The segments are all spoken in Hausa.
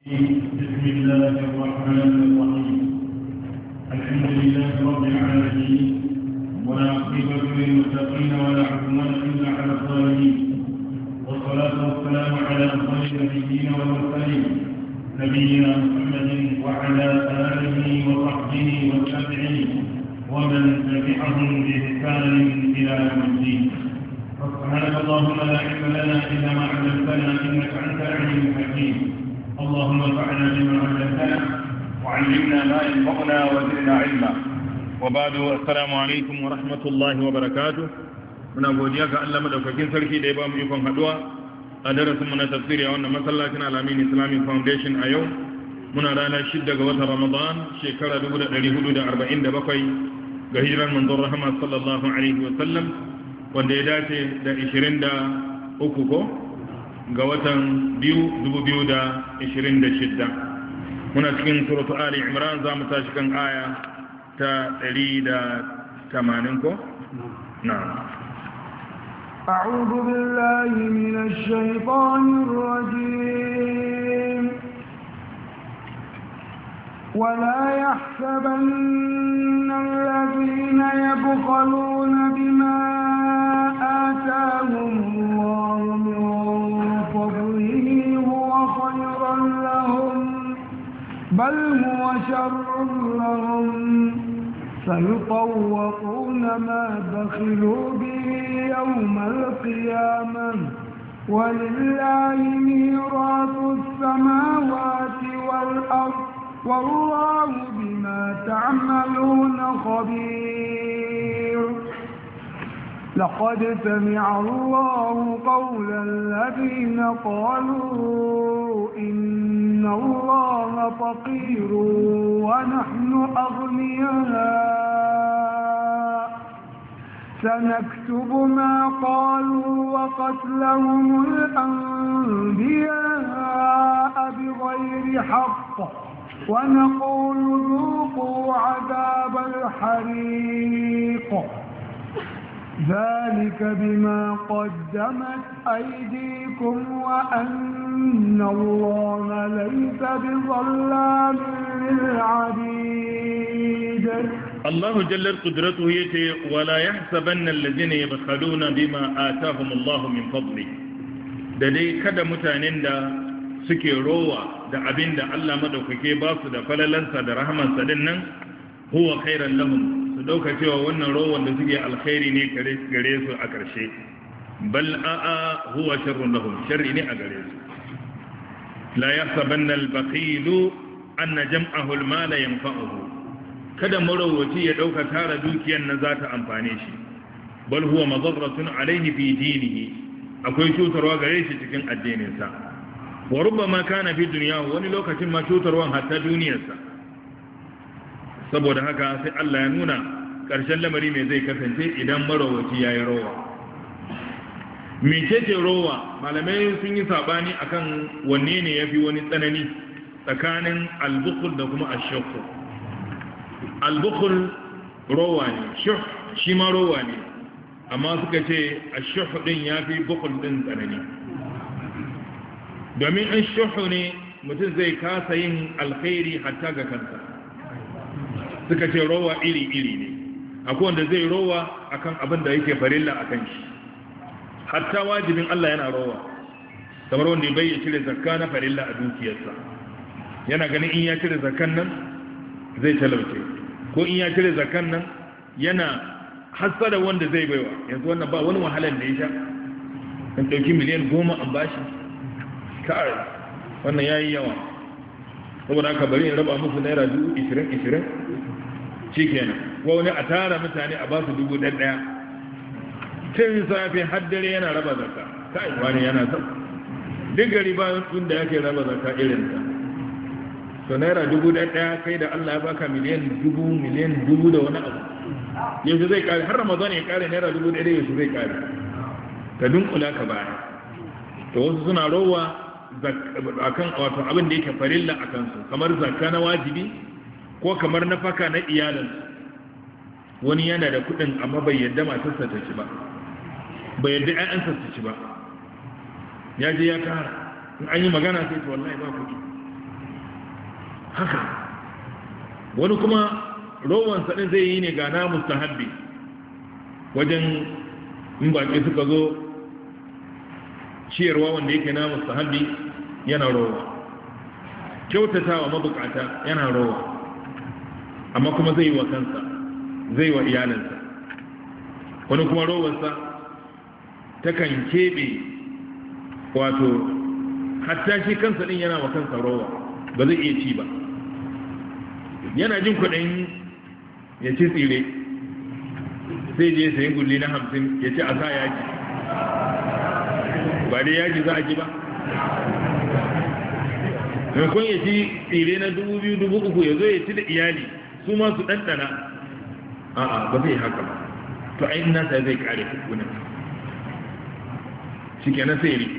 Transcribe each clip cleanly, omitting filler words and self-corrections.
بسم الله الرحمن الرحيم. الحمد لله رب العالمين، ولا عقبة للمتقين ولا عدوان إلا على الظالمين، والصلاة والسلام على أفضل النبيين والمرسلين نبينا محمد وعلى آله وصحبه والتابعين ومن تبعهم بإحسان إلى يوم الدين. سبحانك اللهم لا علم لنا إلا ما علمتنا إنك أنت العليم الحكيم. اللهم انفعنا بما علمتنا وعلمنا ما ينفعنا وزدنا علما. وبعد السلام عليكم ورحمة الله وبركاته. muna godiya ga Allah madaukakin sarki da ya ba mu ikon haduwa a darasin mu na tafsiri a wannan masallacin Al-Amin Islamic Foundation a yau muna ranar 6 ga watan Ramadan shekara 1447 ga hijiran manzon rahama sallallahu alaihi wa sallam wanda ya dace da 23 ko ga watan 2026 muna cikin suratu Ali Imran za mu tashi kan aya ta 180 ko na'am. أعوذ بالله من الشيطان الرجيم. ولا يحسبن الذين يبخلون بما آتاهم الله من فضله هو خيرا لهم بل هو شر لهم سيطوقون ما بخلوا به يوم القيامة ولله ميراث السماوات والأرض والله بما تعملون خبير. لقد سمع الله قول الذين قالوا إن الله فقير ونحن أغنياء سنكتب ما قالوا وقتلهم الأنبياء بغير حق ونقول ذوقوا عذاب الحريق ذلك بما قدمت أيديكم وأن الله ليس بظلام للعبيد. الله جل قدرته يتي ولا يحسبن الذين يبخلون بما آتاهم الله من فضله. da dai kada mutanen da suke rowa da abin da Allah madaukake ba su da falalansa da rahamansa din nan huwa khairan lahum su dauka cewa wannan rowan da suke alkhairi ne gare su a ƙarshe bal a'a huwa sharrun lahum sharri ne a gare su la yahsabanna al-baqilu anna jam'ahu al-mal yanfa'uhu kada marawaci ya dauka tara dukiyar nan za ta amfane shi bal huwa madarratun alayhi fi dinihi akwai cutarwa gare shi cikin addininsa wa rubbama kana fi dunyahu wani lokacin ma cutarwan hatta duniyarsa saboda haka sai Allah ya nuna ƙarshen lamari mai zai kasance idan marawaci ya yi rowa. mecece rowa malamai sun yi saɓani akan wanne ne ya fi wani tsanani tsakanin albukul da kuma ashokku. albukul rowa ne shuh shi ma rowa ne amma suka ce ashokk ɗin ya fi bukul ɗin tsanani domin in shuh ne mutum zai kasa yin alkhairi hatta ga kansa suka ce rowa iri-iri ne akwai wanda zai rowa akan abin da yake farilla akan shi hatta wajibin Allah yana rowa kamar wanda bai ya cire zakka na farilla a dukiyarsa yana ganin in ya cire zakkan nan zai talauce ko in ya cire zakkan nan yana hasada wanda zai baiwa yanzu wannan ba wani wahalar da ya sha kan dauki miliyan 10 an bashi kai wannan yayi yawa saboda haka bari in raba musu naira 20,000 shikenan wani a tara mutane a ba su 1,000 tun safe har dare yana raba zakka kai wani yana son duk gari ba tun da yake raba zakka irin ta to naira 1,000 kai da Allah ya baka miliyan 1000 da wani abu yanzu zai kare har Ramadan ya kare naira 1,000 yanzu zai kare ka dunkula ka baya to wasu suna rowa akan wato abin da yake farilla akan su kamar zakka na wajibi ko kamar nafaka na iyalansu wani yana da kudin amma bai yadda matarsa ta ci ba bai yadda ƴaƴansa su ci ba ya je ya kara in an yi magana sai to wallahi ba kuɗi haka wani kuma rowansa ɗin zai yi ne ga na mustahabbi wajen in baƙi suka zo ciyarwa wanda yake na mustahabbi yana rowa kyautatawa mabukata yana rowa amma kuma zai yi wa kansa zai wa iyalinsa wani kuma rowarsa takan keɓe wato hatta shi kansa ɗin yana wa kansa rowa ba zai iya ci ba yana jin kuɗin ya ci tsire sai je sayi gulli na 50 ya ci a sa yaji ba dai yaji za a ji ba maimakon ya ci tsire na 2,000-3,000 ya zo ya ci da iyali su ma su ɗanɗana a'a ba zai haka ba to ainihin nasa zai kare kukunan shi kenan sai rike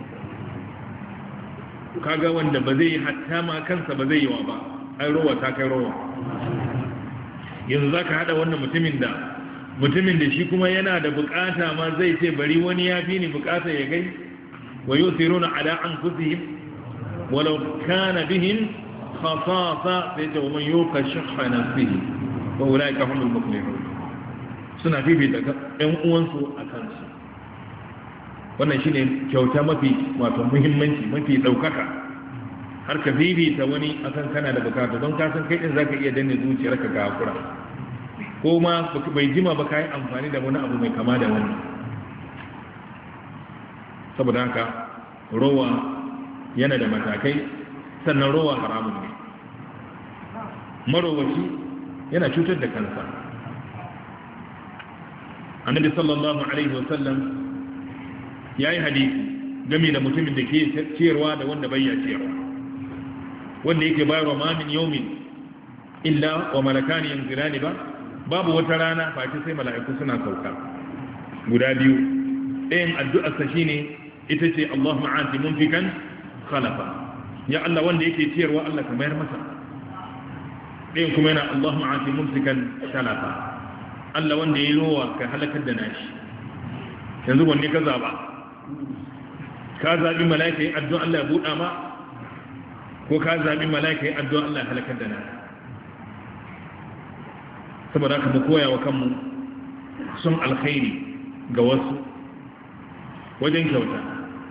kaga wanda ba zai hatta ma kansa ba zai yi wa ba ai rowa ta kai rowa yanzu za ka haɗa wannan mutumin da shi kuma yana da bukata ma zai ce bari wani ya fi ni bukata ya gai wa yau tsiro na ala an kusihim walau kana bihin khasasa sai ce wa man yau ka shakha na sihi wa wula ka hundun mukliru suna fifita ɗan uwansu a kansu wannan shi ne kyauta mafi wato muhimmanci mafi ɗaukaka har ka fifita wani akan kana da bukata don kasan kai ɗin za ka iya danne zuciyarka ga hakura ko ma bai jima ba ka yi amfani da wani abu mai kama da wani saboda haka rowa yana da matakai sannan rowa haramun ne marowaci yana cutar da kansa annabi sallallahu alaihi wasallam ya yi hadisi game da mutumin da ke ciyarwa da wanda bai ya ciyarwa wanda yake bayarwa ma min yawmin illa wa malakani yanzilani ba babu wata rana face sai mala'iku suna sauka guda biyu ɗayan addu'arsa shine ita ce Allahumma ati munfikan khalafa ya Allah wanda yake ciyarwa Allah ka mayar masa ɗayan kuma yana Allahumma ati mumsikan talafa Allah wanda ya rowa ka halakar da nashi yanzu wanne ka zaba ka zabi mala'ika yin addu'a Allah ya buɗa ma ko ka zabi mala'ika yin addu'a Allah ya halakar da nashi saboda haka mu koya wa kanmu sun alkhairi ga wasu wajen kyauta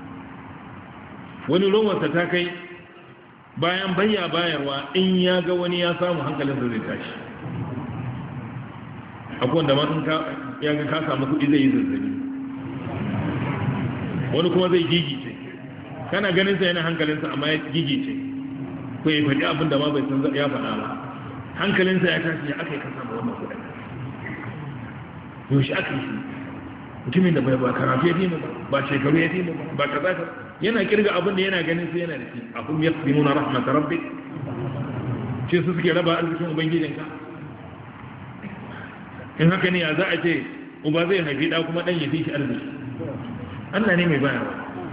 wani rowarsa ta kai bayan bayarwa in ya ga wani ya samu hankalinsa zai tashi akwai wanda ma in ya ga ka samu kuɗi zai yi zazzabi wani kuma zai gigice kana ganinsa yana hankalinsa amma ya gigice ko ya faɗi abin da ma bai san ya faɗa ba hankalinsa ya tashi ya aka yi kasa ma wannan kudin yaushe aka yi shi mutumin da ba karatu ya fi mu ba shekaru ya fi mu ba kaza ka yana kirga abin da yana ganin sai yana da shi a kuma ya fi nuna rahmatar rabbi ce su suke raba arzikin ubangijinka in haka ne ya za a ce uba zai haifi ɗa kuma ɗan ya fi shi arziki Allah ne mai bayarwa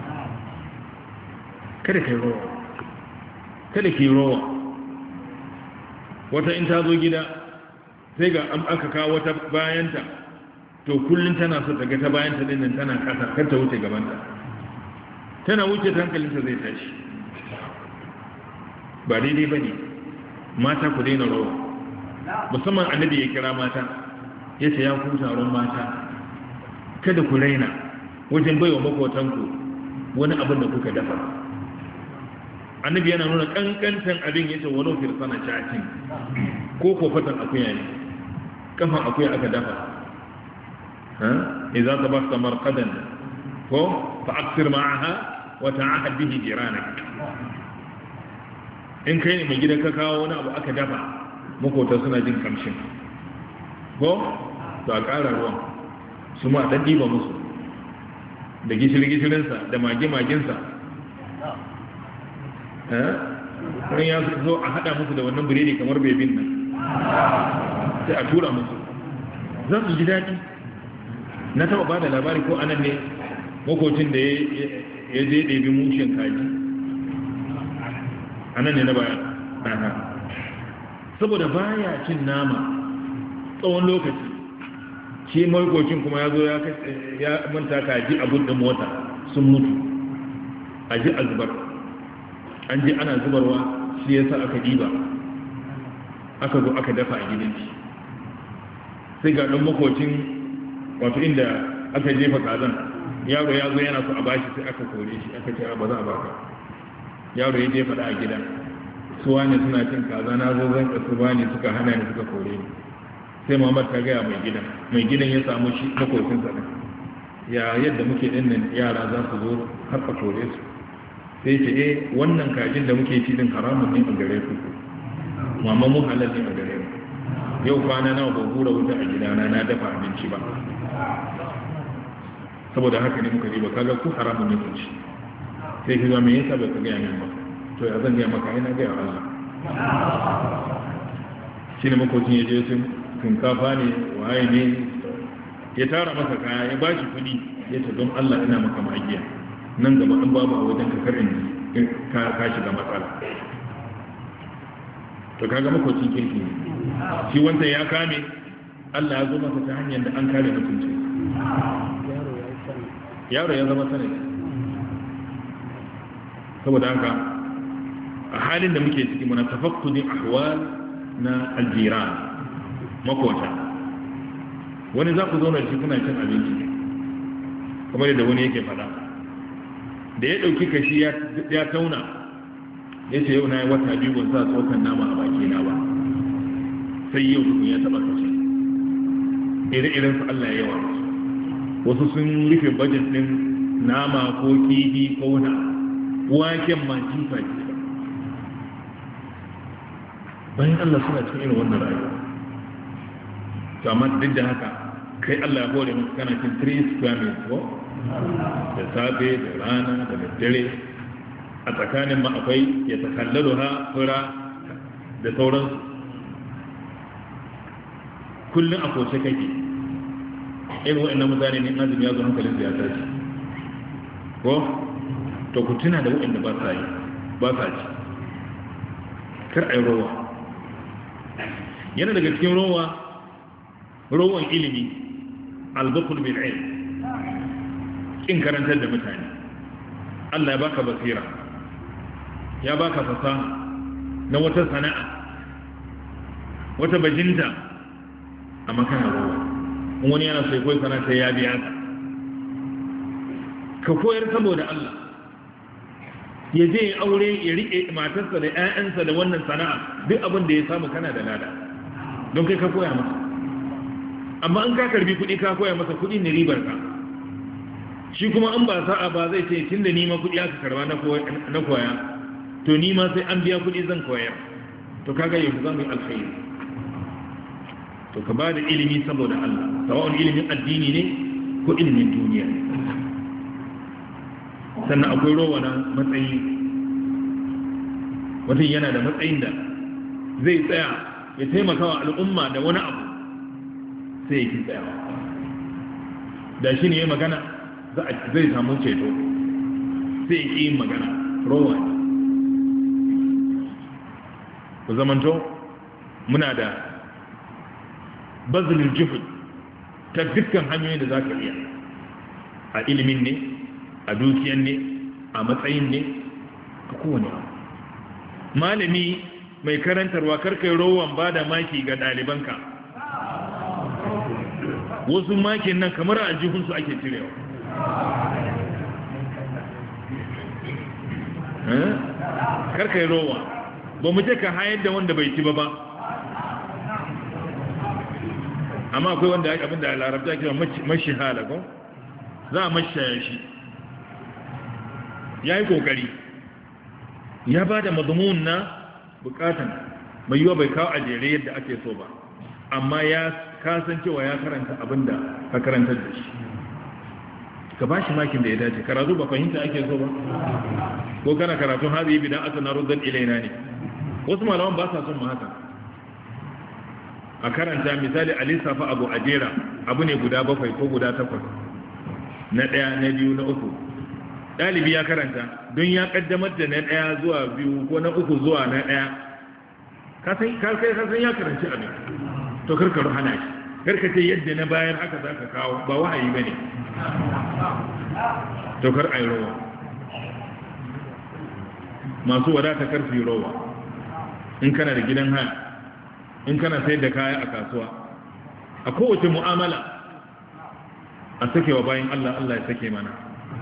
kada ka yi rowa kada ki yi rowa wata in ta zo gida sai ga an aka kawo wata bayanta to kullum tana so ta ga ta bayanta din nan tana kasa kar ta wuce gabanta tana wuce ta hankalinta zai tashi ba daidai bane mata ku daina rawa musamman annabi ya kira mata yace ya ku taron mata kada ku raina wajen baiwa makotanku wani abin da kuka dafa annabi yana nuna kankantan abin yace wani firsana cacin ko kofatan akuya ne kafan akuya aka dafa ha idza tabasta marqadan ko fa aksir ma'aha wa ta'ahad bihi jiranak in kai ne mai gidan ka kawo wani abu aka dafa makota suna jin kamshin ko to a ƙara ruwan su ma dan diba musu da gishirinsa da mage-magensa wani ya zo a haɗa musu da wannan biredi kamar bebin nan sai a tura musu za su ji daɗi na taɓa ba da labari ko anan ne makocin da ya je ɗebi mushin kaji anan ne na bayan saboda baya cin nama tsawon lokaci shi makocin kuma ya zo ya manta kaji a buɗin mota sun mutu a ji a zubar an je ana zubarwa shi yasa aka diba aka zo aka dafa a gidan shi sai ga ɗan makocin wato inda aka jefa kazan yaro ya zo yana so a bashi sai aka kore shi aka ce ba za a baka yaro ya jefa da a gida suwa ne suna cin kaza na zo zan kasu ba ne suka hana ni suka kore ni sai Muhammad ta gaya mai gidan ya samu shi makocinsa ɗin ya yadda muke ɗin nan yara za su zo har a kore su sai ce wannan kajin da muke ci din haramun ne a gare ku mamma mu halal ne a gare mu yau kwana nawa ba hura wuta a gidana na dafa abinci ba saboda haka ne muka riba kaga ku haramun ne ku ci sai ki zo me yasa ba ka gaya min ba to ya zan gaya maka ina gaya Allah shi ne makocin ya je shinkafa ne waye ne ya tara masa kaya ya ba shi kuɗi ya ce don Allah ina maka magiya nan gaba an babu a wajen kakarin ka shiga matsala to kaga makocin kirki ne shi wanda ya kame Allah ya zo masa ta hanyar da an kare mutunci yaro ya zama sanadi saboda haka a halin da muke ciki muna tafakkudin ahwal na aljiran makota wani za ku zauna shi kuna cin abinci kamar yadda wani yake fada da ya ɗauki kashi ya tauna ya ce yau na yi wata biyu ban sa tsokan nama a bakina ba sai yau tukun ya taɓa kashi ire-iren su Allah ya yawa wasu sun rufe budget ɗin nama ko kifi ko wani waken ma jifa bayan Allah suna cikin irin wannan rayuwa to amma duk da haka kai Allah ya hore maka kana cin 3 square meals ko da safe da rana da daddare a tsakanin ma akwai ya takallalu ha fura da sauransu kullum a koce kake irin waɗannan mutane ne azumi ya zo hankalin ya tashi ko to ku tuna da waɗanda ba sa yi ba sa ci kar a yi rowa yana daga cikin rowan ilimi albukul bil ilm kin karantar da mutane Allah ya baka basira ya baka fasaha na wata sana'a wata bajinta amma kana rowa in wani yana so ya koyi sana'a sai ya biya ka koyar saboda Allah ya je aure ya rike matarsa da 'ya'yansa da wannan sana'a duk abin da ya samu kana da lada don kai ka koya masa amma in ka karbi kuɗi ka koya masa kuɗi ne ribar ka shi kuma an ba sa'a ba zai ce tunda ni ma kuɗi aka karba na koya to ni ma sai an biya kuɗi zan koyar to kaga yau za mu yi alkhairi to ka ba da ilimi saboda Allah sawa'un ilimin addini ne ko ilimin duniya sannan akwai rowa na matsayi mutum yana da matsayin da zai tsaya ya taimaka wa al'umma da wani abu sai ya ki tsayawa da shi ne ya magana zai samu ceto sai ya ki yin magana rowa ne ku zamanto muna da bazilin jihud ta dukkan hanyoyin da za ka iya a ilimin ne a dukiyan ne a matsayin ne a kowane abu malami mai karantarwa karkai rowan ba da maki ga ɗalibanka wasu makin nan kamar a jihunsu ake cirewa karkai rowa ba mu ce ka hayar da wanda bai ci ba amma akwai wanda abinda a larabta ke mashi halakon za a mashaya shi ya yi kokari ya ba da mazmun na bukatan mai yiwa bai kawo a jere yadda ake so ba amma ya kasancewa ya karanta abinda ka karantar da shi ka ba shi makin da ya dace karatu ba fahimta ake so ba ko kana karatun hazi bidan asana ruddan ilaina ne wasu malaman ba sa son mu haka a karanta misali a lissafa abu a jera abu ne guda 7 ko guda 8 na 1 na 2 na 3 ɗalibi ya karanta don ya kaddamar da na 1 zuwa 2 ko na 3 zuwa na 1 kasan ya karanci abin to karkaru hana shi karkace yadda na bayar haka za ka kawo ba wahayi ba ne to kar a yi rowa masu wadata karfi rowa in kana da gidan haya, in kana sayar da kaya a kasuwa, a kowace mu'amala a sakewa bayan Allah Allah ya sake mana.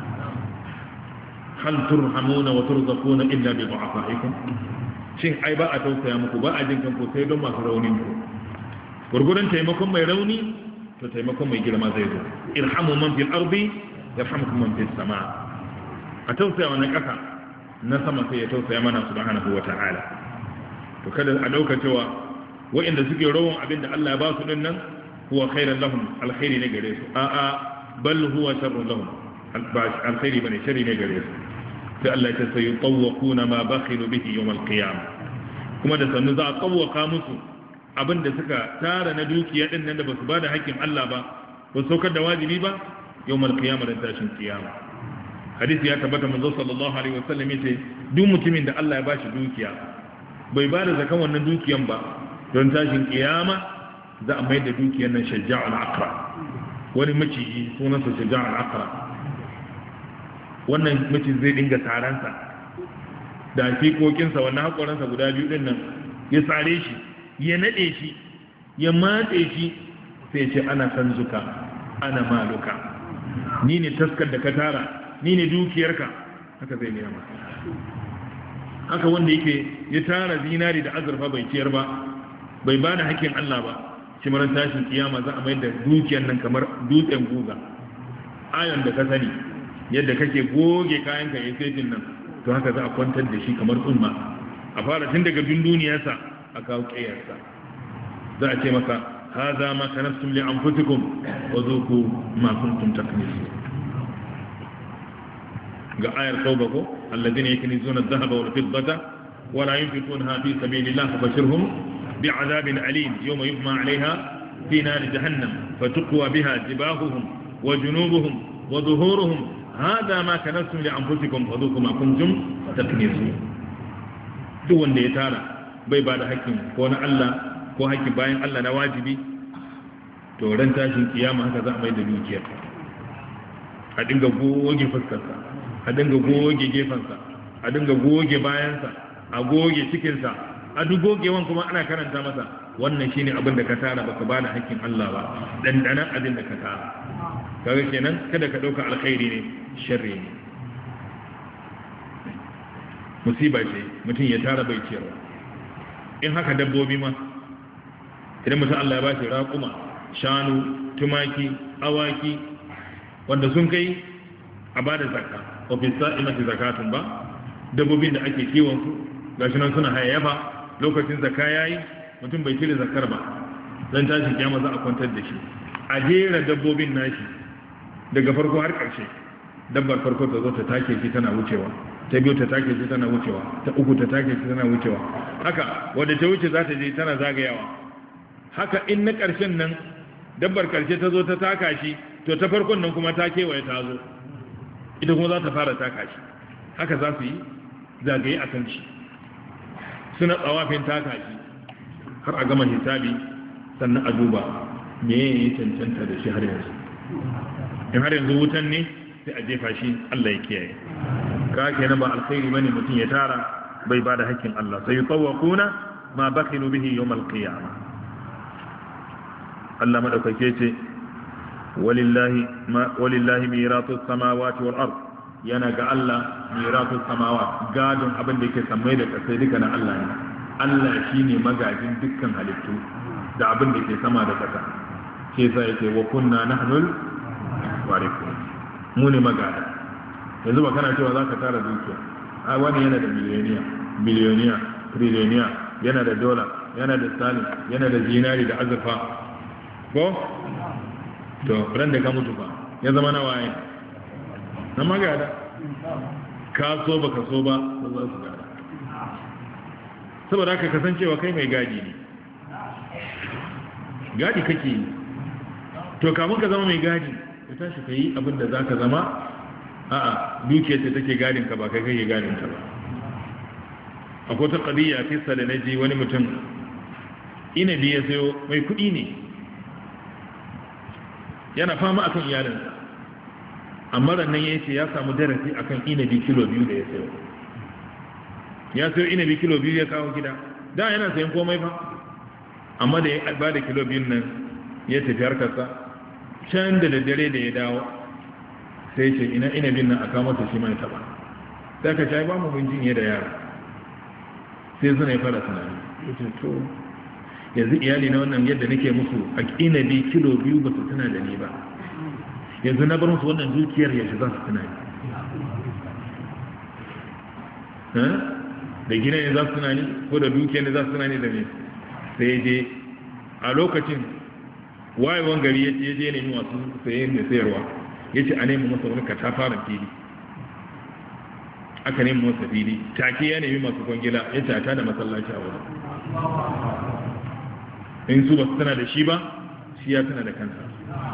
hal turhamuna wa turzaquna illa bi du'afaikum, shin ai ba a tausaya muku, ba a jin kanku sai don masu raunin ku. Gurgurun taimakon mai rauni to taimakon mai girma zai zo. Irhamu man fil ardi yarhamukum man fis sama. A tausaya wa na ƙasa, na sama sai ya tausaya mana subhanahu wa ta'ala. To kada a dauka cewa waɗanda suke rawan abin da Allah ya ba su din nan huwa khairan lahum, alkhairi ne gare su. A'a, bal huwa sharrun lahum, alkhairi bane, sharri ne gare su. sai Allah ya ce sai yutawwaquna ma bakhilu bihi yawm al-qiyamah, kuma da sannu za a tsawwaka musu abinda suka tara na dukiya din nan da basu bada haƙƙin Allah ba su saukar da wajibi ba yawm al-qiyamah da tashin kiyama. Hadisi ya tabbata manzo sallallahu alaihi wasallam yace duk mutumin da Allah ya bashi dukiya bai bada zakan wannan dukiyan ba, don tashin kiyama za a mai da dukiyan nan shajja'ul aqra, wani maciji sunansa shajja'ul aqra. Wannan mutum zai dinga taransa da fikokinsa, wannan haƙoransa guda biyu ɗin nan ya tsare shi, ya naɗe shi, ya matse shi, sai ce ana san zuka, ana maluka, ni ne taskar da ka tara, ni ne dukiyarka. Haka zai nema. Haka wanda yake ya tara zinari da azurfa bai ciyar ba, bai ba da haƙƙin Allah ba, shi marar tashin kiyama za a mai da dukiyar nan kamar dutsen guga. Ayon da ka sani yadda kake goge kayanka ya sejin nan, to haka za a kwantar da shi kamar tsumma, a fara tun daga dunduniyarsa a kawo ƙeyarsa. Za a ce maka haza ma kanastum li anfusikum wa zuqu ma kuntum taknisun. Ga ayar tauba ko alladhina yaknizuna adh-dhahaba wal fiddata wa la yunfiqunha fi sabilillah fabashirhum bi'adhabin alim yawma yuhma 'alayha fi nar jahannam fatuqwa biha jibahuhum wa junubuhum wa dhuhuruhum hada ma kanastum li anfusikum fadhuku ma kuntum taknisun. Duk wanda ya tara bai ba da hakkin ko na Allah ko hakkin bayan Allah na wajibi, to ran tashin kiyama haka za a mai da dukiyar, a dinga goge fuskarsa, a dinga goge gefansa, a dinga goge bayansa, a goge cikinsa, a duk gogewan kuma ana karanta masa wannan shine abin da ka tara baka ba da hakkin Allah ba, dandanan abin da ka tara. Kaga kenan kada ka dauka alkhairi ne, sharri ne, musiba ce mutum ya tara bai ciyarwa. In haka dabbobi ma idan mutum Allah ya bashi raƙuma, shanu, tumaki, awaki wanda sun kai a bada zakka, wa fi sa'imati zakatun ba, dabbobin da ake kiwon su gashi nan suna hayayyafa, lokacin zakka yayi mutum bai cire zakkar ba, dan tashin kiyama za a kwantar da shi a jera dabbobin nashi daga farko har ƙarshe. Dabbar farko ta zo ta take shi tana wucewa, ta biyu ta take shi tana wucewa, ta uku ta take shi tana wucewa, haka wadda ta wuce za ta je tana zagayawa. Haka in na ƙarshen nan dabbar ƙarshe ta zo ta taka shi, to ta farkon nan kuma ta kewaye ta zo, ita kuma za ta fara taka shi. Haka za su yi zagaye a kan shi, suna tsawafin taka shi har a gama hisabi, sannan a duba me ya cancanta da shi har yanzu. In har yanzu wutan ne sai a jefa shi, Allah ya kiyaye. Ka kenan ba alkhairi bane mutum ya tara bai ba da hakkin Allah. Sai yutawaquna ma bakhilu bihi yawm al-qiyamah. Allah madaukake ce walillahi miratus samawati wal ard, yana ga Allah miratus samawat, gadon abin da yake sammai da kasai duka na Allah ne. Allah shine magajin dukkan halittu da abin da ke sama da kasa. Shi yasa yake wa kunna nahnul warithun, mu ne magada. Yanzu ba kana cewa za ka tara dukiya, a wani yana da miliyoniya, triliyoniya, yana da dola, yana da stalin, yana da zinari da azurfa ko? To ran da ka mutu ba ya zama na waye na magada. Ka so ba ka so ba za su gada. Saboda haka kasancewa kai mai gadi ne, gadi kake yi. To kamun ka zama mai gadi ka tashi ka yi abin da za ka zama. A'a, dukiyar ce take gadin ka ba kai kake gadin ta ba. Akwai ta qadiya kissa da naji wani mutum inabi ya sayo, mai kuɗi ne, yana fama akan iyalinsa, amma rannan ya ce ya samu darasi akan inabi kilo 2 da ya sayo. Ya sayo inabi kilo 2 ya kawo gida, da yana sayan komai fa amma da ya ba da kilo biyun nan ya tafi harkarsa can da daddare da ya dawo sai ce ina inabin nan a kama ta shi mai taba sai ka ci ba mu mun jinye da yara sai suna ya fara tunani yace to yanzu iyali na wannan yadda nake musu a inabi kilo 2 ba su tuna da ni ba yanzu na bar musu wannan dukiyar yaushe za su tuna ni da gina ne za su tuna ni ko da dukiyar ne za su tuna ni da me sai je a lokacin wayewan gari ya je nemi masu sayen da sayarwa ya ce a nemi masa wani katafaren fili aka nemi masa fili take ya nemi masu kwangila ya tata da masallaci a wurin in su ba su tana da shi ba shi ya tana da kansa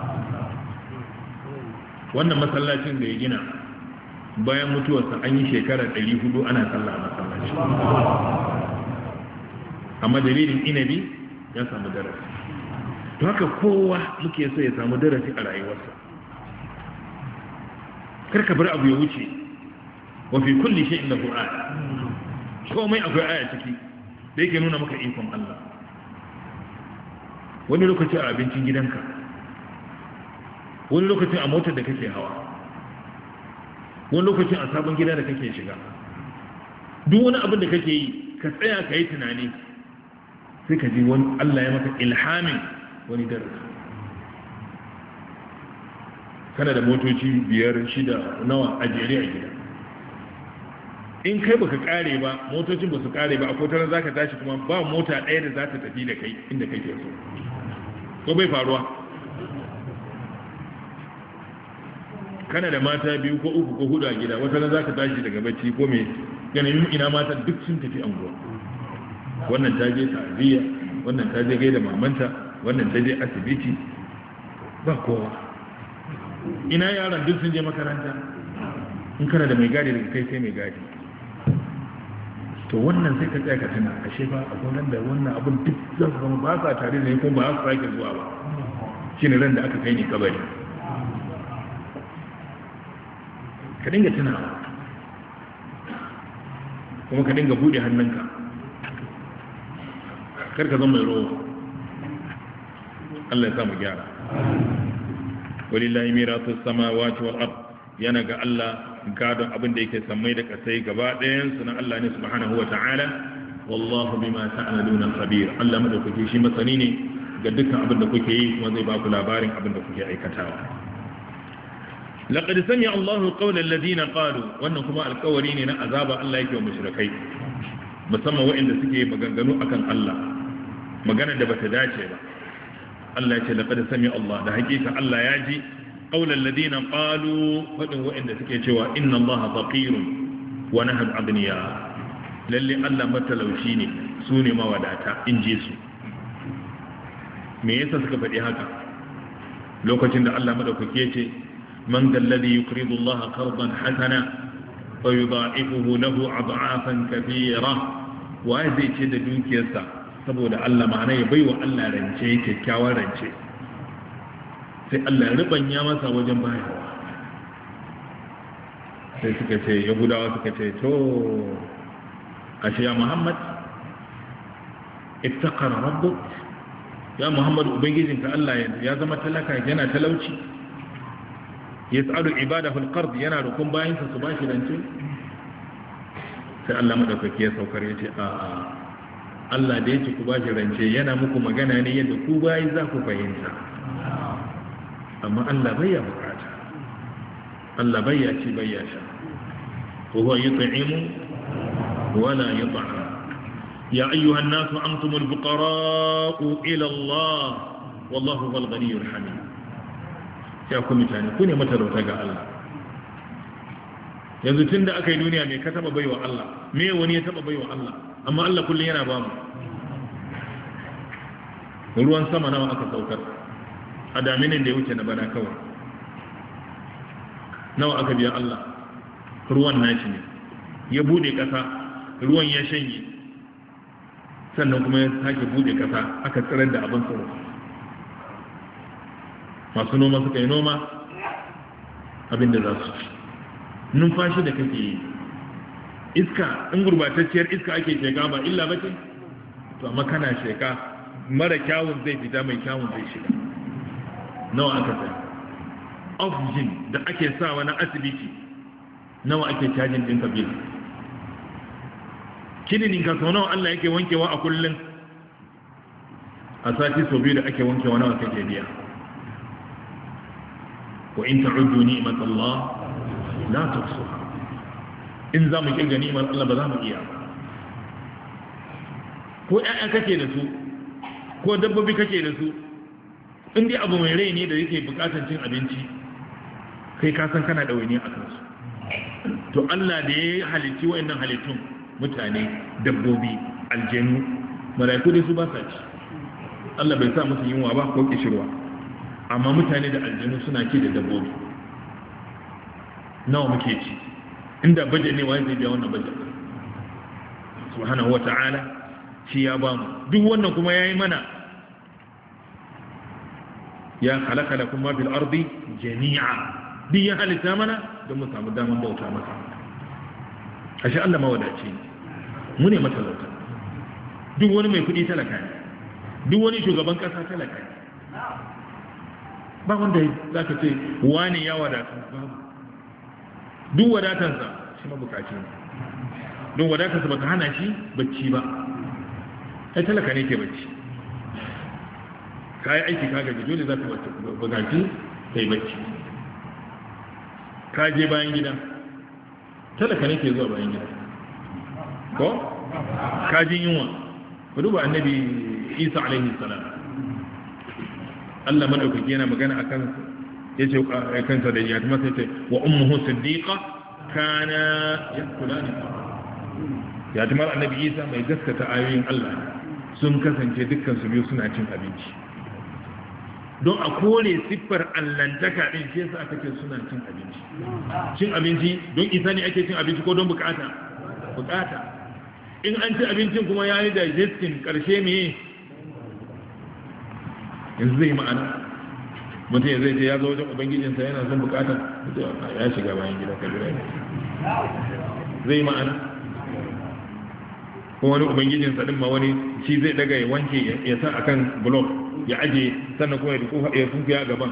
wannan masallacin da ya gina bayan mutuwarsa an yi shekara 400 ana sallah a masallaci amma dalilin inabi ya samu darasi to haka kowa muke so ya samu darasi a rayuwarsa karka bar abu ya wuce wa fi kulli shay'in lahu aya komai akwai aya ciki da yake nuna maka ikon Allah wani lokaci a abincin gidanka wani lokacin a motar da kake hawa wani lokacin a sabon gida da kake shiga duk wani abin da kake yi ka tsaya ka yi tunani sai ka ji wani Allah ya maka ilhamin wani darasi kana da motoci 5 6 nawa a jere a gida in kai baka kare ba motocin ba su kare ba akwai tana zaka tashi kuma ba mota ɗaya da za ta tafi da kai inda kake so ko bai faruwa kana da mata 2 ko 3 ko 4 a gida wata nan zaka tashi daga bacci ko me ganin ina mata duk sun tafi anguwa wannan ta je ta'aziyya wannan ta je gaida mamanta wannan ta je asibiti ba kowa ina yaran duk sun je makaranta in kana da mai gadi daga kai sai mai gadi to wannan sai ka tsaya ka tuna ashe ba a gonan da wannan abin duk zan zama ba sa tare da ni kuma ba su sake zuwa ba shine ran da aka kai ni kabari ka dinga tunawa kuma ka dinga bude hannunka kar ka zama mai rowa Allah ya samu gyara walillahi mirasu samawati wal ard yana ga Allah gadon abin da yake sammai da kasai gaba ɗayan su na Allah ne subhanahu wa ta'ala wallahu bima ta'maluna khabir Allah madaukake shi masani ne ga dukkan abin da kuke yi kuma zai ba ku labarin abin da kuke aikatawa laqad sami'a Allahu qawla alladhina qalu wannan kuma alƙawari ne na azaba Allah yake wa mushrikai musamman waɗanda suke maganganu akan Allah magana da bata dace ba Allah ya ce laqad sami'a Allah da hakika Allah ya ji qawla alladhina qalu wadin waɗanda suke cewa inna Allah faqirun wa nahnu aghniya lalle Allah matalauci ne su ne mawadata in ji su me yasa suka faɗi haka lokacin da Allah madaukake ce man dalladhi yuqridu Allah qardan hasana fa yudha'ifuhu lahu ad'afan kathira wa zai ce da dukiyarsa saboda Allah ma'ana ya baiwa Allah rance kyakkyawan rance sai Allah ribanya masa wajen bayarwa sai suka ce yahudawa suka ce to ashe ya Muhammad ittaqara rabbuk ya Muhammad ubangijinka Allah ya zama talaka yana talauci yas'alu ibadahu alqard yana rukun bayinsa su bashi rance sai Allah madaukaki ya saukar yace a Allah da yake ku bashi rance yana muku magana ne yadda ku bayi za ku fahimta amma Allah bai ya bukata Allah bai ya ci bai ya sha wa huwa yut'imu wa la yut'am ya ayyuhan nasu antumul fuqara'u ila Allah wallahu huwal ghaniyyul hamid ya ku mutane ku ne matalauta ga Allah yanzu tunda aka yi duniya me ka taba baiwa Allah me wani ya taba baiwa Allah amma Allah kullum yana ba mu ruwan sama nawa aka saukar a daminin da ya wuce na bana kawai nawa aka biya Allah ruwan nashi ne ya bude kasa ruwan ya shanye sannan kuma ya sake bude kasa aka tsirar da abin tsoro masu noma suka yi noma abin da za su ci numfashi da kake yi iska in gurbatacciyar iska ake sheka ba illa ba ce to amma kana sheka mara kyawun zai fita mai kyawun zai shiga nawa aka sai oxygen da ake sawa na asibiti nawa ake cajin din ka bill kilinin ka sau nawa Allah yake wankewa a kullum a sati sau biyu da ake wankewa nawa kake biya wa in ta'uddu ni'mat Allah la tuhsuha in za mu kirga ni'mar Allah ba za mu iya ko ƴaƴa kake da su ko dabbobi kake da su in dai abu mai rai ne da yake bukatar cin abinci kai ka san kana ɗawaini a kansu to Allah da ya halitti wa'annan halittun mutane dabbobi aljanu malaiku dai su ba sa ci Allah bai sa musu yunwa ba ko kishirwa amma mutane da aljanu suna ci da dabbobi nawa muke ci inda baje ne wai zai biya wannan baje subhanahu wata'ala shi ya ba mu duk wannan kuma yayi mana ya khalaqa lakum ma fil ardi jami'a duk ya halitta mana don mu samu daman bauta masa ashe Allah mawadaci mu ne matalauta duk wani mai kudi talaka ne duk wani shugaban kasa talaka ne ba wanda za ka ce wani ya wadata babu duk wadatansa shi mabukaci ne don wadatansa ba ka hana shi bacci ba ai talaka ne ke bacci ka yi aiki ka gaji dole za ka bukaci ka yi bacci ka je bayan gida talaka ne ke zuwa bayan gida ko ka ji yunwa ku duba annabi isa alaihi salam Allah madaukaki yana magana akan yace kansa da yadda masa yace wa ummuhu siddiqa kana yakulani yadda mar annabi Isa mai gaskata ayoyin Allah sun kasance dukkan su biyu suna cin abinci don a kore siffar allantaka din shi yasa aka ce suna cin abinci cin abinci don isa ne ake cin abinci ko don bukata in an ci abincin kuma yayi digestion karshe me yanzu zai ma'ana mutum zai ce ya zo wajen ubangijinsa yana son bukata ya shiga bayan gida kabira ne zai ma'ana ko wani ubangijinsa din ma wani shi zai daga ya wanke ya sa akan blok ya aje sannan kuma ya funku ya gaban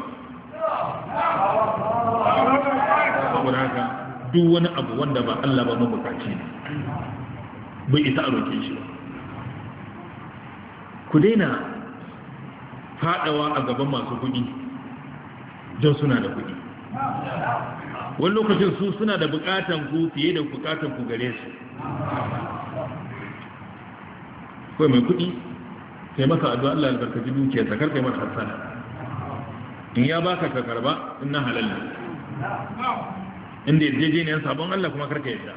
saboda haka duk wani abu wanda ba Allah ba mabukaci ne bai isa a roke shi ba ku daina fadawa a gaban masu kudi don suna da kudi wani lokacin su suna da bukatan ku fiye da bukatan ku gare su kawai mai kudi kai maka addu'a Allah albarkaci dukiyar sakar kai masa hasana in ya baka ka karba in na halal inda yarjejeniyar sabon Allah kuma karka yadda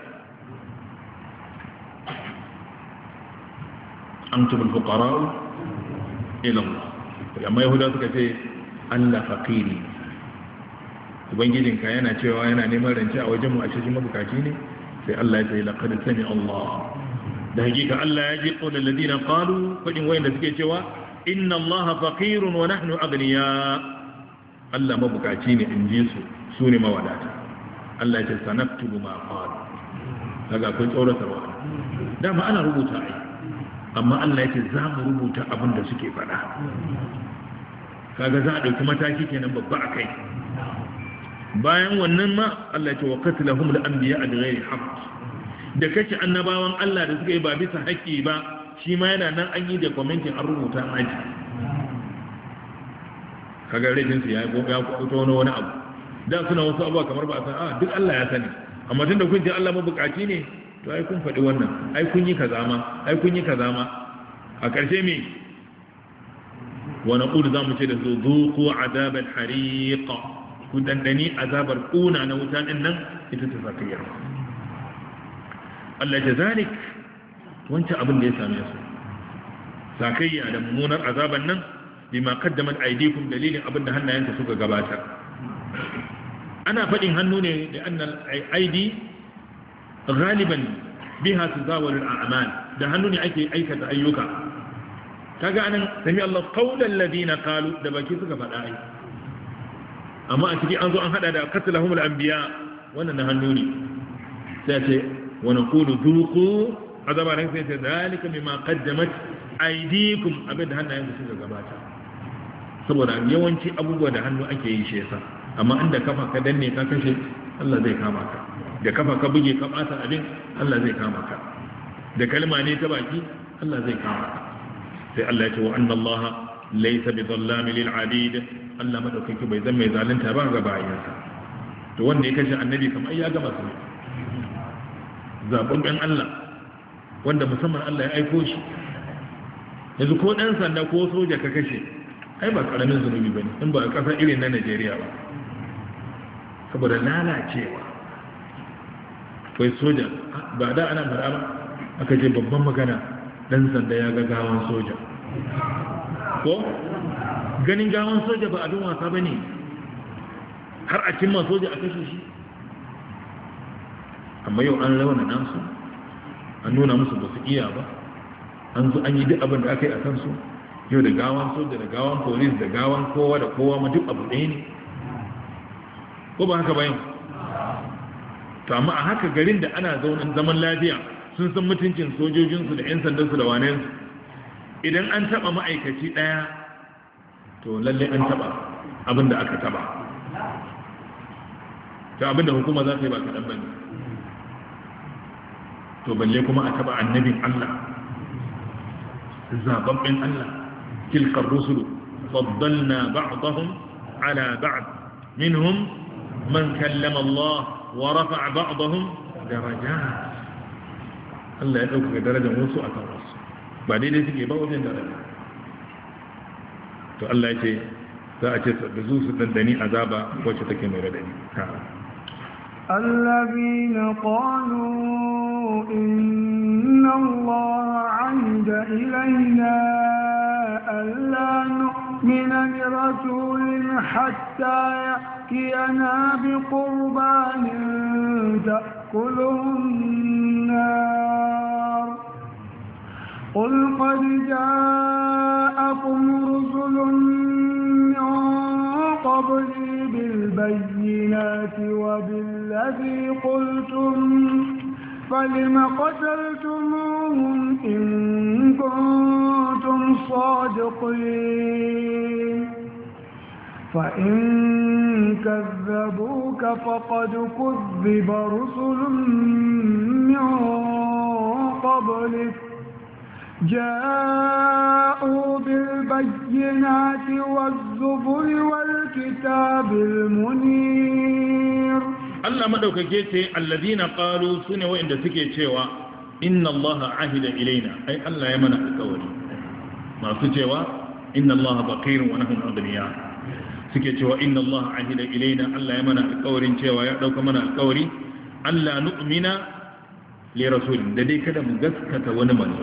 antum al-fuqara'u ila Allah amma yahuda suka ce Allah faqiri ubangijinka yana cewa yana neman rance a wajen mu a cikin mabukaci ne sai Allah ya ce laqad sami Allah da hakika Allah ya ji qawlan ladina qalu fadin wayanda suke cewa inna Allah faqirun wa nahnu aghniya Allah mabukaci ne in ji su ne mawadata Allah ya ce sanaktubu ma qalu daga akwai tsoratarwa dama ana rubuta ai amma Allah ya ce za mu rubuta abin da suke faɗa kaga za a ɗauki mataki kenan babba a kai bayan wannan ma Allah ya ce wa qatlahum al-anbiya bi ghairi haqq da kace annabawan Allah da suka yi ba bisa haƙƙi ba shi ma yana nan an yi da commenting an rubuta an aji kaga rajin su ya fito wani abu da suna wasu abuwa kamar ba a san duk Allah ya sani amma tunda kun ji Allah mabukaci ne to ai kun faɗi wannan ai kun yi kaza ma a ƙarshe me wa naqulu zamu ce da su zuqu azabal hariq ku dandani azabar kuna na wuta din nan ita ta zakiyar Allah ya zalik wancan abin da ya same su sakayya da mummunar azaban nan bima qaddamat aydikum dalilin abin da hannayenka suka gabata ana faɗin hannu ne da annal aidi galiban biha tuzawalul a'mal da hannu ne ake aikata ayyuka kaga anan sami Allah qaulal ladina qalu da baki suka faɗa ai amma a cikin an zo an hada da qatlahumul anbiya wannan na hannu ne sai ce wa naqulu dhuqu azaba ran sai zalika bima qaddamat aydikum abin da hannayenku suka gabata saboda yawanci abubuwa da hannu ake yi shi yasa amma inda kafa ka danne ka kashe Allah zai kama ka da kafa ka buge ka bata abin Allah zai kama ka da kalma ne ta baki Allah zai kama ka sai Allah ya ce wa anna Allah laysa bi dhallamin lil abid Allah madaukaki bai zama mai zalunta ba ga bayansa to wanda ya kashe annabi kamar ya gama su zababben Allah wanda musamman Allah ya aiko shi yanzu ko dan sanda ko soja ka kashe ai ba karamin zunubi bane in ba a kasar irin na Najeriya ba saboda lalacewa kai soja ba da ana fara ba aka je babban magana dan sanda ya ga gawan soja ko ganin gawan soja ba abin wasa bane har a cimma soja a kashe shi amma yau an rawana nasu an nuna musu ba su iya ba an zo an yi duk abin da aka yi a kansu yau da gawan soja da gawan polis da gawan kowa da kowa ma duk abu ɗaya ne ko ba haka bayan to amma a haka garin da ana zaunin zaman lafiya sun san mutuncin sojojinsu da 'yan sandansu da wanensu idan an taɓa ma'aikaci ɗaya to lalle an taɓa abin da aka taɓa to abin da hukuma za ta yi ba kaɗan ba ne to balle kuma a taɓa annabin Allah zababben Allah تلك الرسل فضلنا بعضهم على بعض منهم من كلم الله ورفع بعضهم درجات الله يدعوك درجة موسو أكا رسو بعدين يسيكي بعضين درجة تو الله يتي سأتي بزوس الدني عذابا وشتكي مردني الذين قالوا إن الله عهد إلينا ألا نؤمن لرسول حتى يأتينا بقربان تأكله النار قل قد جاءكم رسل من قبلي بالبينات وبالذي قلتم فلم قتلتموهم إن كنتم صادقين فإن كذبوك فقد كذب رسل من قبلك جاءوا بالبينات والزبر والكتاب المنير Allah madaukake ce alladhina qalu sune wa'inda suke cewa inna Allah ahida ilaina ai Allah ya mana alƙawari masu cewa inna Allah faqirun wa nahnu aghniya suke cewa inna Allah ahida ilaina Allah ya mana alƙawarin cewa ya dauka mana alƙawari Allah nu'mina li rasulin da dai kada mu gaskata wani manzo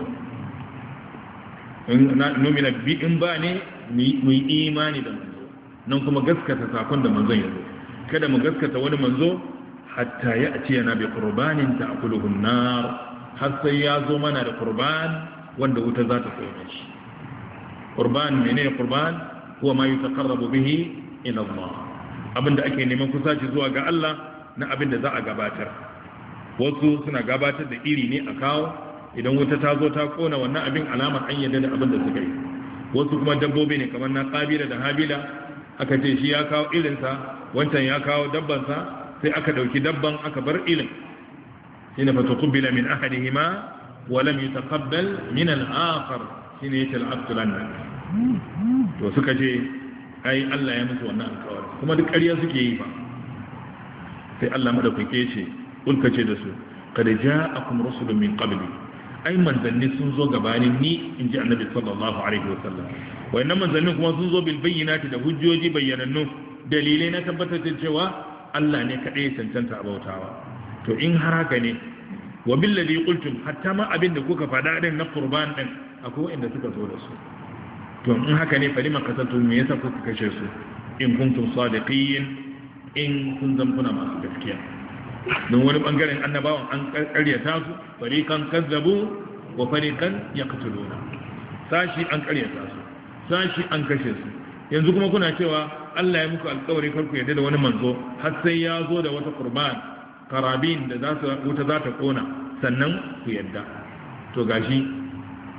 in nu'mina bi in ba ne mu yi imani da manzo nan kuma gaskata sakon da manzon ya zo kada mu gaskata wani manzo hatta ya ce yana bi qurbanin ta'kuluhu an-nar har sai ya zo mana da qurban wanda wuta za ta koya shi qurban menene qurban huwa ma yutaqarrabu bihi ila Allah abinda ake neman kusaci zuwa ga Allah na abinda za a gabatar wasu suna gabatar da iri ne a kawo idan wuta ta zo ta kona wannan abin alamar an yadda da abinda suka yi wasu kuma dabbobi ne kamar na qabila da habila aka ce shi ya kawo irinsa wancan ya kawo dabbansa sai aka dauki dabban aka bar ilin shine fa tuqbila min ahadihima wa lam yutaqabbal min al-akhar shine yace al-aqlan to suka ce ai Allah ya musu wannan alƙawari kuma duk ƙarya suke yi fa sai Allah madaukake ce ulka ce da su kad ja'akum rusulun min qabli ai manzanni sun zo gabanin ni inji annabi sallallahu alaihi wasallam wayannan manzannin kuma sun zo bil bayyinati da hujjoji bayyanannu dalilai na tabbatar da cewa Allah ne kadai ya cancanta abautawa to in har haka ne wa bil ladhi qultum hatta ma abin da kuka fada din na qurban din akwai wanda suka zo da su to in haka ne falima qataltum me yasa kuka kashe su in kuntum sadiqin in kun zamkuna masu gaskiya don wani bangaren annabawan an karyata su fariqan kazzabu wa fariqan yaqtuluna sashi an karyata su sashi an kashe su yanzu kuma kuna cewa Allah ya muku alƙawari karku yadda da wani manzo har sai ya zo da wata qurban karabin da wuta za ta kona sannan ku yadda to gashi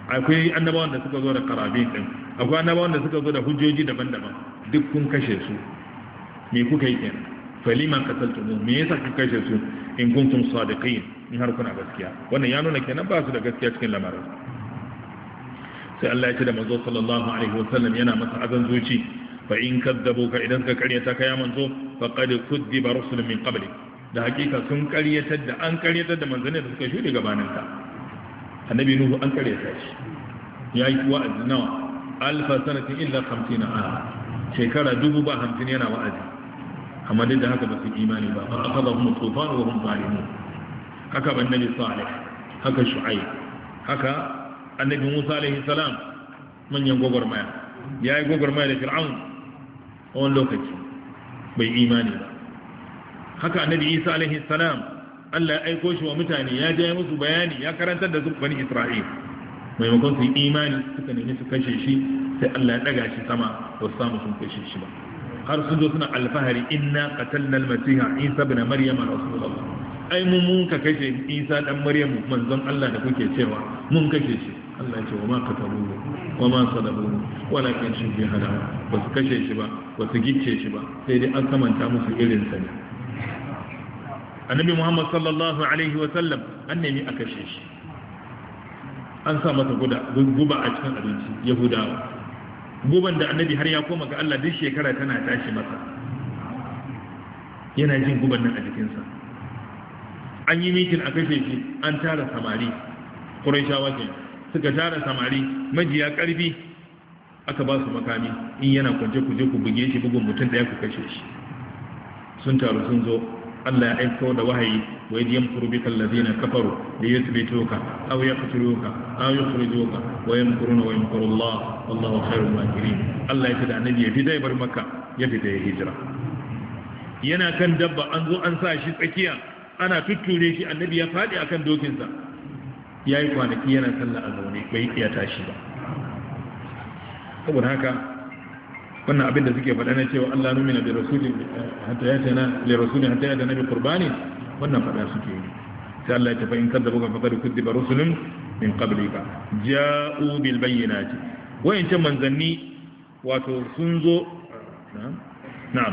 akwai annabawan da suka zo da qarabin din akwai annabawan da suka zo da hujjoji daban-daban duk kun kashe su me kuka yi kenan falima qataltum me yasa kuka kashe su in kuntum sadiqin in har kuna gaskiya wannan ya nuna kenan ba su da gaskiya cikin lamarin sai Allah ya ce da manzo sallallahu alaihi wasallam yana masa azan zuci fa in kadzabuka idan suka karyata kai manzo faqad kudiba rusulun min qablik da hakika sun karyatar da manzanni da suka shuɗe gabanin ka annabi nuhu an karyata shi yayi wa'azi nawa alfa sanatin illa 50 shekara 50 yana wa'azi amma duk da haka ba su imani ba fa akhadhahum tufan wa hum zalimun haka annabi salih haka shu'aib haka annabi musa alaihi salam manyan gogormaya yayi gogormaya da fir'aun a wani lokaci bai imani ba haka annabi isa alaihi salam Allah ya aiko shi wa mutane ya je musu bayani ya karantar da su bani isra'il maimakon su yi imani suka nemi su kashe shi sai Allah ya daga shi sama ba su samu sun kashe shi ba har sun zo suna alfahari inna qatalna al-masiha isa ibn maryam rasulullah ai mun ka kashe isa dan maryam manzon Allah da kuke cewa mun kashe shi Allah ya ce wa ma qataluhu wa ma salabuhu walakin shubbiha lahu ba su kashe shi ba ba su gicce shi ba sai dai an kamanta musu irin sa ne annabi Muhammad sallallahu alaihi wa sallam an nemi a kashe shi an sa masa guba a cikin abinci yahudawa guban da annabi har ya koma ga Allah duk shekara tana tashi masa yana jin guban nan a jikinsa an yi mitin a kashe shi an tara samari Qurayshawa ke suka tara samari majiya karfi aka ba su makami in yana kwance ku je ku buge shi bugun mutum daya ku kashe shi sun taru sun zo Allah ya aiko da wahayi wa idh yamkuru bika alladhina kafaru li yuthbituka aw yaqtuluka aw yukhrijuka wa yamkuruna wa yamkuru Allah wallahu khairul makirin Allah ya ce da annabi ya fita ya bar makka ya fita ya hijira yana kan dabba an zo an sa shi tsakiya ana tutture shi annabi ya fadi akan dokinsa yayi kwanaki yana sallah a zaune bai iya tashi ba saboda haka wannan abin da suke faɗa na cewa Allah numina bi rasulin hatta yatana li rasulin hatta yatana bi qurbani wannan faɗa suke yi sai Allah ya tafa in kadzabuka faqad kudiba rusulun min qablika ja'u bil bayyinati wayancan manzanni wato sun zo na'am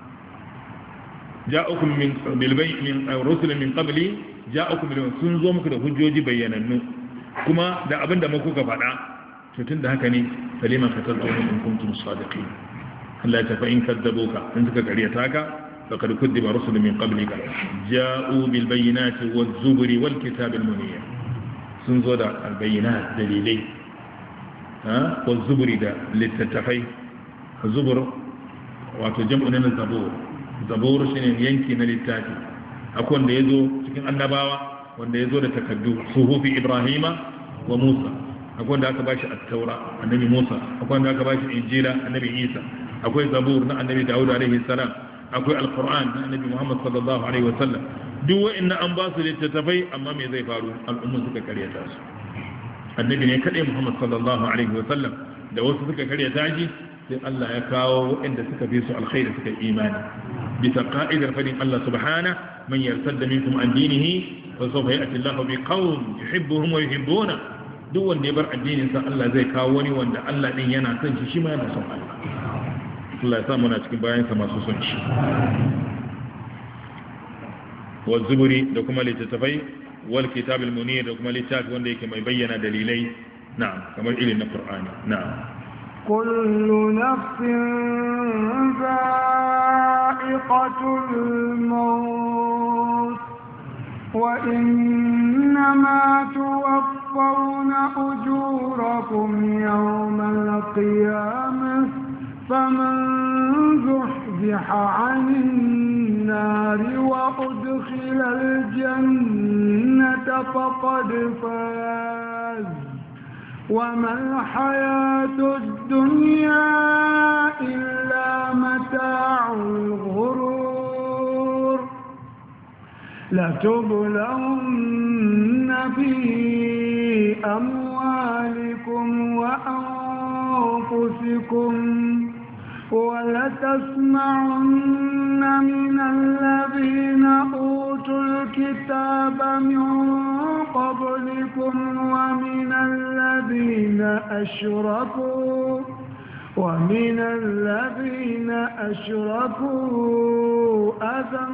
ja'ukum min bil bayyin rusulun min qabli ja'ukum bil sun zo muku da hujjoji bayyanannu kuma da abin da muku ka faɗa to tunda haka ne salima kataltu in kuntum sadiqin Allah ya tafa in kadzabuka in suka karyata ka faqad kudiba rusulun min qablika ja'u bil bayyinati waz zuburi wal kitabil munir sun zo da al bayyinat dalilai waz zuburi da littattafai zubur wato jam'u na zabur shine yanki na littafi akwai wanda yazo cikin annabawa wanda yazo da takaddu suhufi ibrahima wa musa akwai wanda aka bashi at-taura annabi Musa akwai wanda aka bashi injila annabi Isa akwai zabur na annabi Dawud alaihi salam akwai al-Qur'an na annabi Muhammad sallallahu alaihi wasallam duk wa'annan an ba su littattafai amma me zai faru al'umma suka karyata su annabi ne kadai Muhammad sallallahu alaihi wasallam da wasu suka karyata shi sai Allah ya kawo wa'anda suka fi su alkhairi suka imani bisa qa'idar fadin Allah subhanahu man yartadda minkum an dinihi fa sawfa ya'ti Allahu bi qaumin yuhibbuhum wa yuhibbuna duk wanda ya bar addininsa Allah zai kawo wani wanda Allah din yana son shi ma yana son Allah Allah ya sa muna cikin bayansa masu son shi wa zuburi da kuma littattafai wal kitabil munir da kuma littafi wanda yake mai bayyana dalilai na'am kamar irin na Qur'ani na'am kullu nafsin dha'iqatul maut وإنما توفون أجوركم يوم القيامة فمن زحزح عن النار وأدخل الجنة فقد فاز وما الحياة الدنيا إلا متاع الغرور لتبلغن في أموالكم وأنفسكم ولتسمعن من الذين أوتوا أوتوا الكتاب من قبلكم ومن الذين أشركوا أذى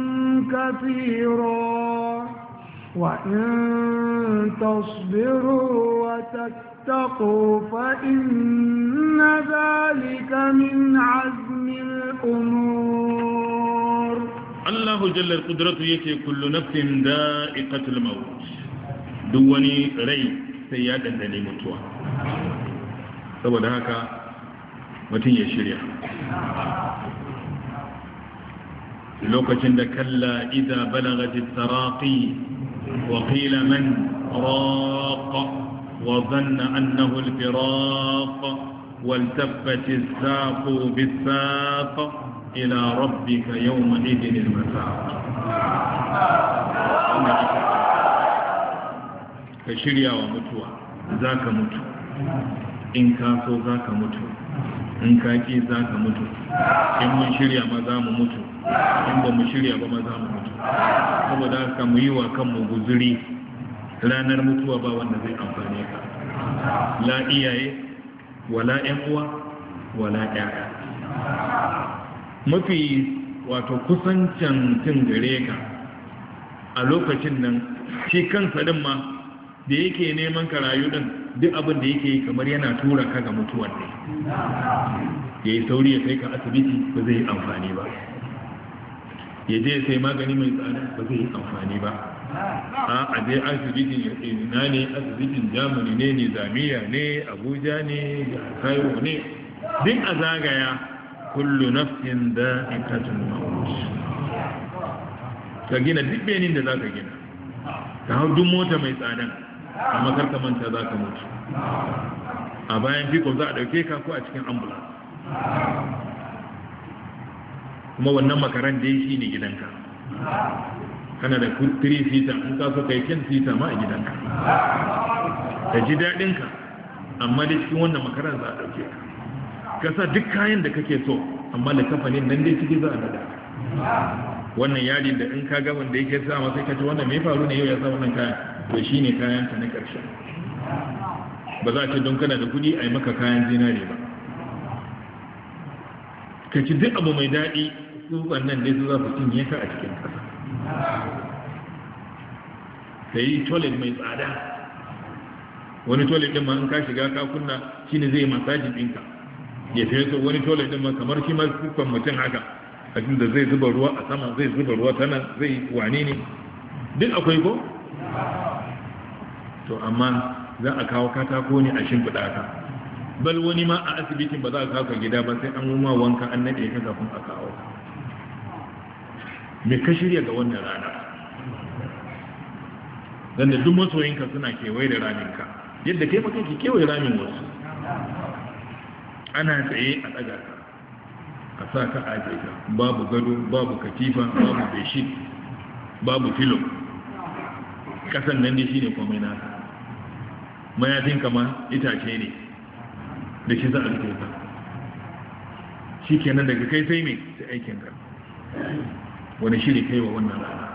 كثيرا وإن تصبروا وتتقوا فإن ذلك من عزم الأمور. الله جل قدرته يكي كل نفس ذائقة الموت دواني ري سيادة لمتوى saboda haka mutum ya shirya lokacin da kalla idza balagati taraqi wa qila man raq wa dhanna annahu al-firaq والتفت الساق بالساق إلى ربك يومئذ المساق كشريا ومتوى ذاك متو in ka so za ka mutu in ka ƙi za ka mutu in mun shirya ma za mu mutu in ba mu shirya ba ma za mu mutu saboda haka mu yi wa kanmu guzuri ranar mutuwa ba wanda zai amfane ka la iyaye wala ƴan uwa wala ƴaƴa mafi wato kusancin tun gare ka a lokacin nan shi kansa din ma da yake neman ka rayu din duk abin da yake kamar yana tura ka ga mutuwar ne ya yi sauri ya kai ka asibiti ba zai yi amfani ba ya je sai magani mai tsada ba zai yi amfani ba a je asibitin ina ne asibitin jamani ne nizamiya ne abuja ne cairo ne duk a zagaya kullu nafsin da'iqatul maut ka gina duk benin da zaka gina ka hau duk mota mai tsadan amma karka manta za ka mutu a bayan fiko za a dauke ka ko a cikin ambulance kuma wannan makaran da shi ne gidanka kana da 3 sita in ka so kai 10 sita ma a gidanka ka ji daɗinka amma da cikin wannan makaran za a dauke ka sa duk kayan da kake so amma da kafanin nan dai ciki za a nada wannan yadi da in ka ga wanda yake sa masa kace wannan me faru ne yau ya sa wannan kayan to shine kayan ka na karshe ba za ta don kana da kudi ai maka kayan zinare ba kace duk abu mai dadi su wannan dai su za su cinye ka a cikin kasa sai toilet mai tsada wani toilet din ma in ka shiga ka kunna shine zai massage ɗinka ya feso wani toilet din ma kamar shi ma sifan mutum haka a cikin da zai zuba ruwa a sama zai zuba ruwa tana zai wane ne duk akwai ko to amma za a kawo katako ne a shimfiɗa ka bal wani ma a asibitin ba za a kawo ka gida ba sai an ma wanka an naɗe ka kafin a kawo me ka shirya ga wannan rana dan da duk masoyinka suna kewaye da raminka yadda kai maka ke kewaye ramin wasu ana tsaye a ɗaga ka a sa ka aje ka babu gado babu katifa babu beshit babu filo kasan nan dai shine komai naka mayafin kama itace ne da shi za a rike ka shi kenan daga kai sai mai sai aikin ka wani shiri kai wa wannan rana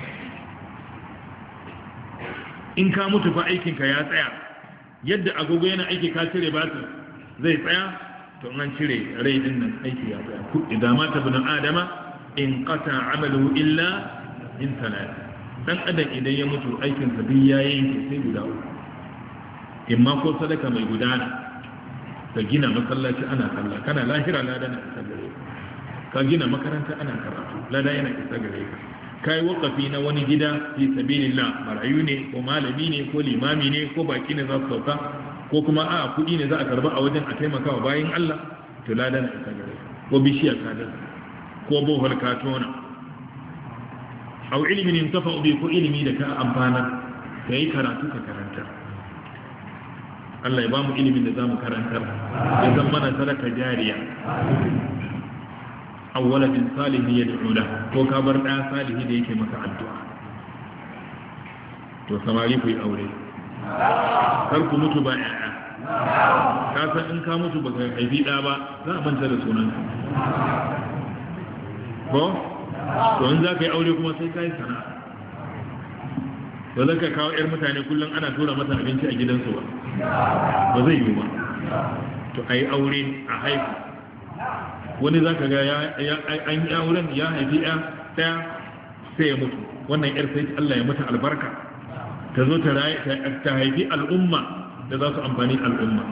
in ka mutu fa aikin ka ya tsaya yadda agogo yana aiki ka cire batir zai tsaya to an cire rai din nan aiki ya tsaya idan mata bin adama in qata amalu illa in salat dan adam idan ya mutu aikin sa duk ya yanke sai guda uku imma ko sadaka mai gudana ka gina masallaci ana sallah kana lahira lada na isa gare ka gina makaranta ana karatu lada yana isa gare ka kai waqafi na wani gida fi sabilillah marayu ne ko malami ne ko limami ne ko baki ne za su sauka ko kuma a kudi ne za a karba a wajen a taimakawa bayin Allah to lada na isa gare ko bishiya ka da ko bohol ka tona au ilmin intafa bi ko ilimi da ka amfana kai karatu ka karanta Allah ya ba mu ilimin da zamu karantar ya zama mana sadaka jariya awwala bin salihi yad'u la ko ka bar da salihi da yake maka addu'a to samari ku yi aure kar ku mutu ba ƴaƴa ka san in ka mutu baka haifi da ba za a manta da sunanka ko to in za ka yi aure kuma sai ka yi sana'a ba za ka kawo 'yar mutane kullum ana tura masa abinci a gidansu ba ba zai yi ba to a yi aure a haifu wani za ka ga an yi auren ya haifi ɗaya sai ya mutu wannan 'yar sai Allah ya mata albarka ta zo ta haifi al'umma da za su amfani al'umma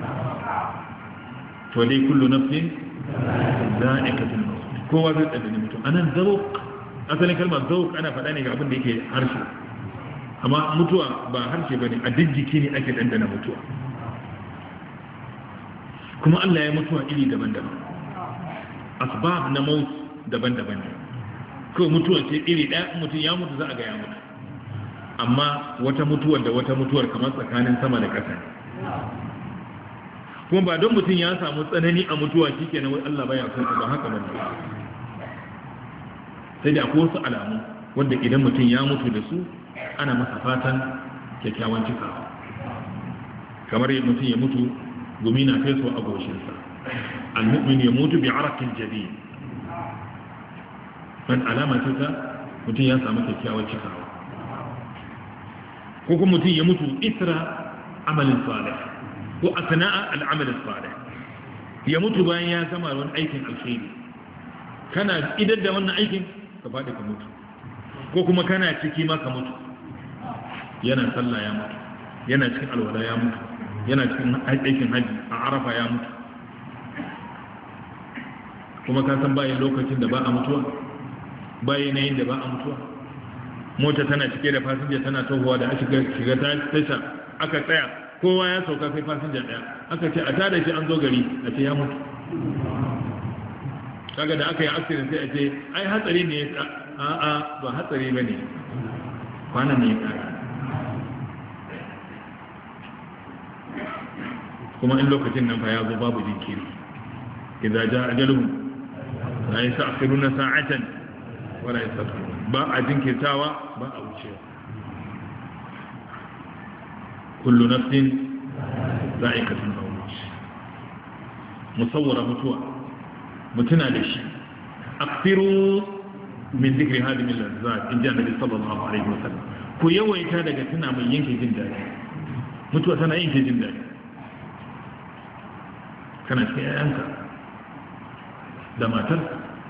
to dai kullu nafsin za'iqatul maut kowa zai ɗanɗani mutum anan zawq asalin kalmar zawq ana faɗa ne ga abin da yake harshe amma mutuwa ba harshe bane a duk jiki ne ake ɗanɗana mutuwa kuma Allah ya mutuwa iri daban-daban asbab na maut daban-daban ne kawai mutuwa ce iri ɗaya mutum ya mutu za a ga ya mutu amma wata mutuwar da wata mutuwar kamar tsakanin sama da ƙasa kuma ba don mutum ya samu tsanani a mutuwa shi ke na wai Allah baya son ba haka ba sai da akwai wasu alamu wanda idan mutum ya mutu da su ana masa fatan kyakkyawan cikawa kamar yadda mutum ya mutu gumi na kai so a goshinsa al-mu'min ya mutu bi araqin jadid man alama ce ta mutum ya samu kyakkyawan cikawa ko kuma mutum ya mutu isra amalin salih ko asna'a al-amal salih ya mutu bayan ya gama wani aikin alkhairi kana idan da wannan aikin ka faɗi ka mutu ko kuma kana ciki ma ka mutu yana sallah ya mutu yana cikin alwala ya mutu yana cikin aikin haji a arafa ya mutu kuma ka san bayan lokacin da ba a mutuwa bayan yanayin da ba a mutuwa mota tana cike da fasinja tana tohuwa da shiga tasha aka tsaya kowa ya sauka sai fasinja daya aka ce a tada shi an zo gari a ce ya mutu kaga da aka yi accident sai a ce ai hatsari ne a'a ba hatsari bane kwanan ne ya kara kuma in lokacin nan fa ya zo babu jinkiri idza jaa ajaluhum la yasta'khiruna sa'atan wala yastaqdimun ba a jinkirtawa ba a wucewa kullu nafsin za'iqatul maut musawwara mutuwa mutuna da shi akthiru min dhikri hadhihi al-lazzat in ja nabi sallallahu alaihi wasallam ku yawaita daga tuna mai yanke jin dadi mutuwa tana yanke jin dadi kana cikin yayanka da matarka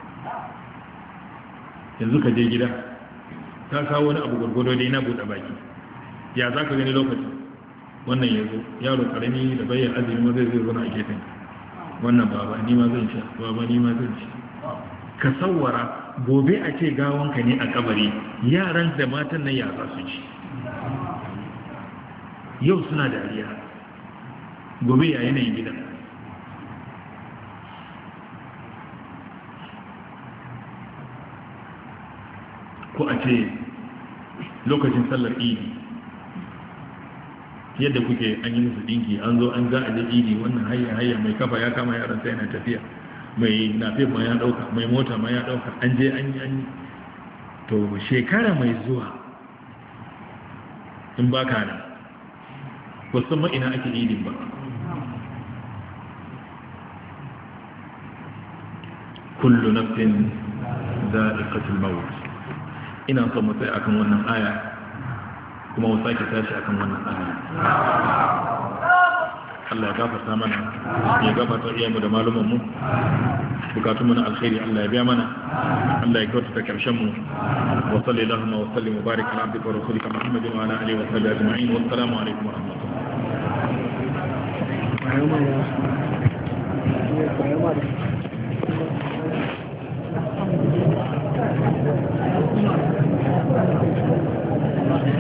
yanzu ka je gida ka kawo wani abu gwargwado dai na buɗe baki ya za ka gani lokacin wannan ya zo yaro karami da bayan azumi ma zai zo na a gefen wannan baba ni ma zan sha baba ni ma zan ci ka sawwara gobe a ce gawanka ne a kabari yaran da matan nan ya za su ci yau suna dariya gobe ya yanayin gidan ko a ce lokacin sallar idi yadda kuke an yi musu dinki an zo an za a je idi wannan hayya mai kafa ya kama yaran sai yana tafiya mai nafe ma ya dauka mai mota ma ya dauka an je an yi to shekara mai zuwa in ba ka nan wasu ma ina ake idin ba kullu nafsin za'iqatul maut ina son mu tsaya akan wannan aya kuma mu sake tashi akan wannan aya Allah ya gafarta mana ya gafarta iyayenmu da malumanmu bukatun mana alkhairi Allah ya biya mana Allah ya kyautata karshen mu wa sallallahu wa sallim wa barik ala abdika wa rasulika Muhammadin wa ala alihi wa sahbihi ajma'in wa assalamu alaikum wa rahmatullahi